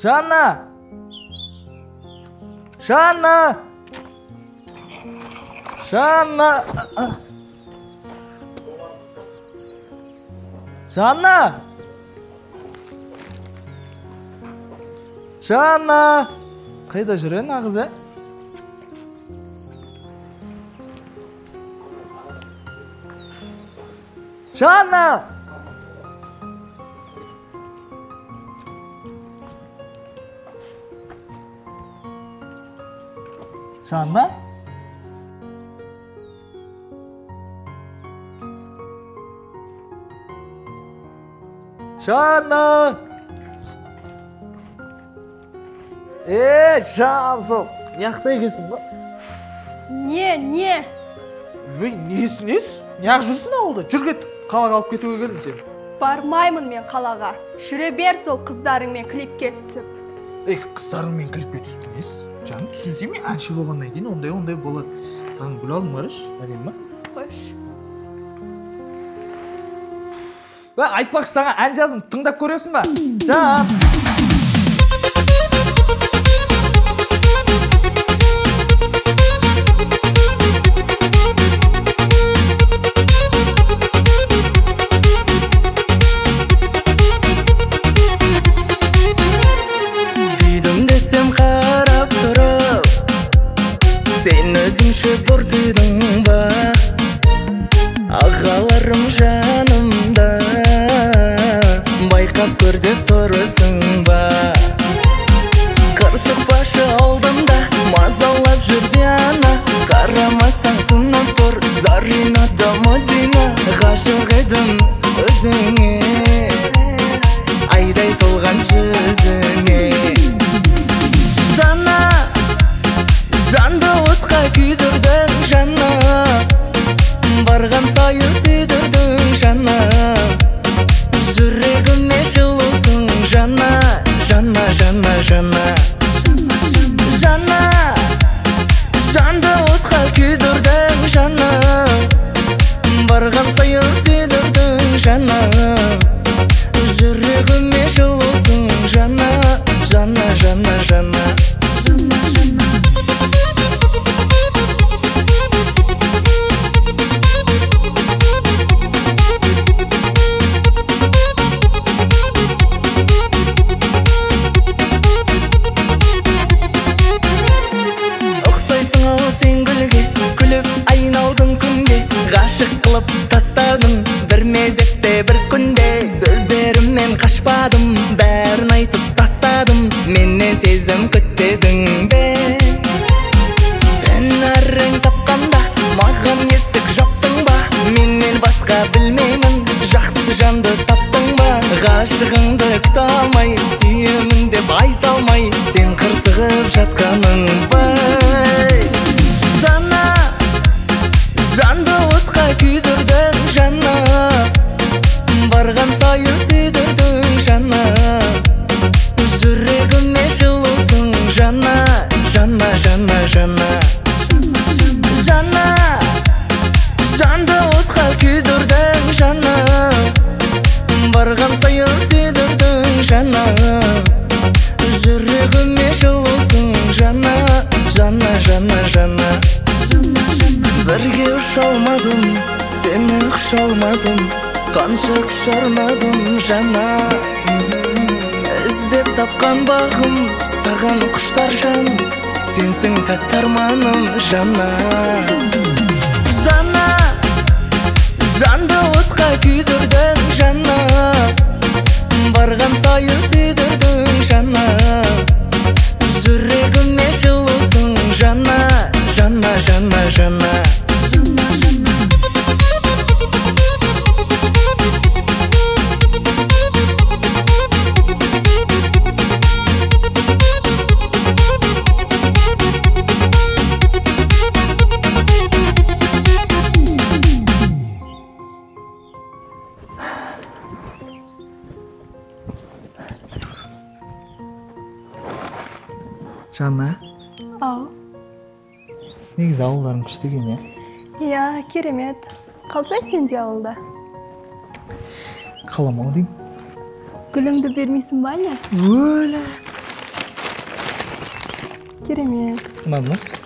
Жанна! Жанна! Жанна! Жанна! Жанна! Қайда жүрген ағыз, ә? Жанна! Жанна? Жанна! Жансың, неқтай келсің ба? Не? Несі? Неғып жүрсің ауылда? Жүр кет, қалаға алып кетуге келдім сен. Бармаймын мен қалаға. Жүре бер сол қыздарыңмен клипке түсіп. Қыздарыңмен клипке түсіп несі? Жаным, түсінсем мен әнші болғаннан кейін ондай болады. Саған гүл алдым барыш, әдемі ма? Қош. Айтпақшы саған ән жазым, тыңдап көресің ба? Жан! Сүйдім десем қарап тұрып, сен өзіңше бұртыйдың ба? Ағаларым жанымда, байқап көр деп тұрысың ба? Қырсықпашы алдымда, мазалап жүрді ана. Қарамасаң сынып тұр, Зарина да Мадина. Ғашық едім өзіңе, айдай толған жүзіңе. Жана, жанды отқа күйдірдің жана, барған сайын сүйдірдің жана. Жүрегіме жылусың жана, жана. Жана, жанды отқа күйдірдің жана, барған сайын сүйдірдің жана. Жүрегіме жылусың жана, жана. Ұқсайсың ау сен гүлге, күліп айналдың күнге. Ғашық қылып тастадым бір мезетте бір күнде. Сөздерімнен қашпадым, бәрін айтып тастадым. Менен сезім күттедің бе? Сен әрің тапқанда маған есік жаптың ба? Менен басқа білмеймін, жақсы жанды таптың ба? Ғашығыңды күте алмай, сүйемін деп айта алмай, сен қырсығып жатқаның ба? Жана, жанды отқа күйдірдің жана, барған сайын сүйдірдің жана. Жүрегіме жылусың жана, жана. Жана, жанды отқа күйдірдің жана, барған сайын сүйдірдің жана. Жүрегіме жылусың жана, жана. Бірге ұша алмадым, сені құша алмадым, қанша күш арнадым жана. Іздеп тапқан бағым, саған құштар жаным, сенсің тәтті арманым жана. Жана, жанды отқа күйдірдің жана, барған сайын сүйдірдің жана. Жүрегіме жылусың жана, жана. Жанна, Ау. негізі ауылдарың күшті екен, иә? Иә, керемет. Қалсай сен де ауылда? Қаламау деймін. Гүліңді бермейсің ба не? Өлі! Керемет. Ұнады ма?